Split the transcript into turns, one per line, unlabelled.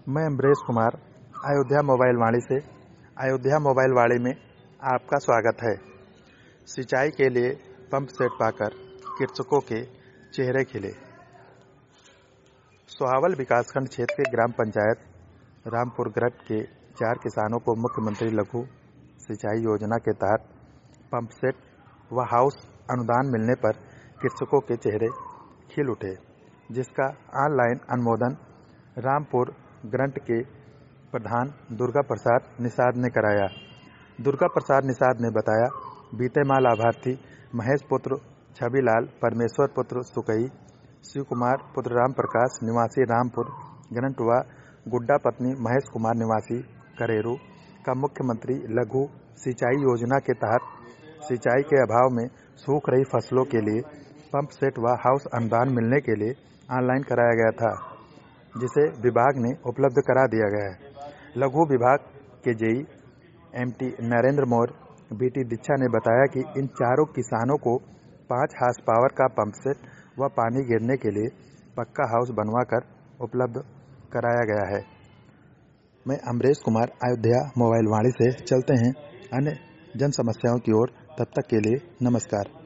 मैं अमरेश कुमार अयोध्या मोबाइल वाणी से अयोध्या मोबाइल वाणी में आपका स्वागत है। सिंचाई के लिए पंप सेट पाकर कृषकों के चेहरे खिले। सोहावल विकासखंड क्षेत्र के ग्राम पंचायत रामपुर ग्रट के 4 किसानों को मुख्यमंत्री लघु सिंचाई योजना के तहत पंप सेट व हाउस अनुदान मिलने पर कृषकों के चेहरे खिल उठे, जिसका ऑनलाइन अनुमोदन रामपुर ग्रंट के प्रधान दुर्गा प्रसाद निषाद ने कराया। दुर्गा प्रसाद निषाद ने बताया, बीते माह लाभार्थी महेश पुत्र छबिलाल, परमेश्वर पुत्र सुकई, शिव कुमार पुत्र राम प्रकाश निवासी रामपुर ग्रंट व गुड्डा पत्नी महेश कुमार निवासी करेरू का मुख्यमंत्री लघु सिंचाई योजना के तहत सिंचाई के अभाव में सूख रही फसलों के लिए पंप सेट व हाउस अनुदान मिलने के लिए ऑनलाइन कराया गया था, जिसे विभाग ने उपलब्ध करा दिया गया है। लघु विभाग के JE MT Narendra Maurya BT Diksha ने बताया कि इन चारों किसानों को 5 हार्स पावर का पंप सेट व पानी गिरने के लिए पक्का हाउस बनवाकर उपलब्ध कराया गया है। मैं अमरेश कुमार अयोध्या मोबाइल वाणी से चलते हैं अन्य जन समस्याओं की ओर। तब तक के लिए नमस्कार।